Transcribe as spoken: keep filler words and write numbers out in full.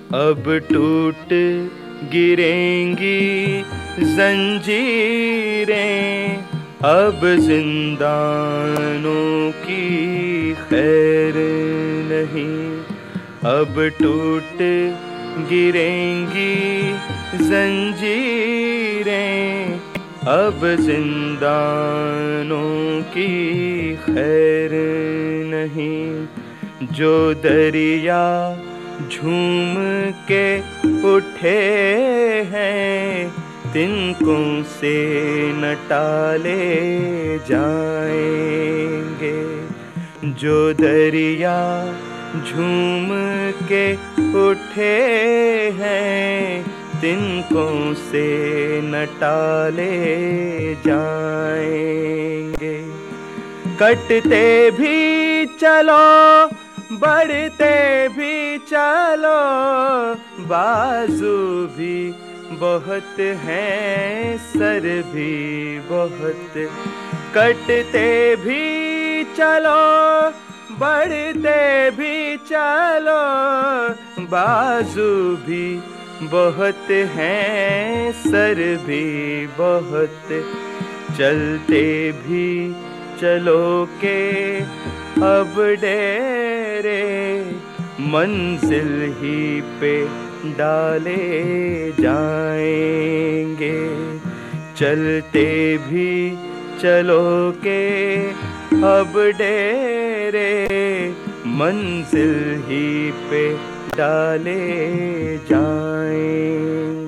अब टूट गिरेंगी जंजीरें, अब जिंदानों की खैर नहीं। अब टूट गिरेंगी जंजीरें, अब जिंदानों की खैर नहीं। जो दरिया झूम के उठे हैं, तिनकों से न टाले जाएंगे। जो दरिया झूम के उठे हैं, तिनकों से न टाले जाएंगे। कटते भी चलो, बढ़ते भी चलो, बाजू भी बहुत हैं, सर भी बहुत। कटते भी चलो, बढ़ते भी चलो, बाजू भी बहुत हैं, सर भी बहुत। चलते भी चलो के अब डेरे, मंजिल ही पे डाले जाएंगे। चलते भी चलो के अब डेरे, मंजिल ही पे डाले जाएंगे।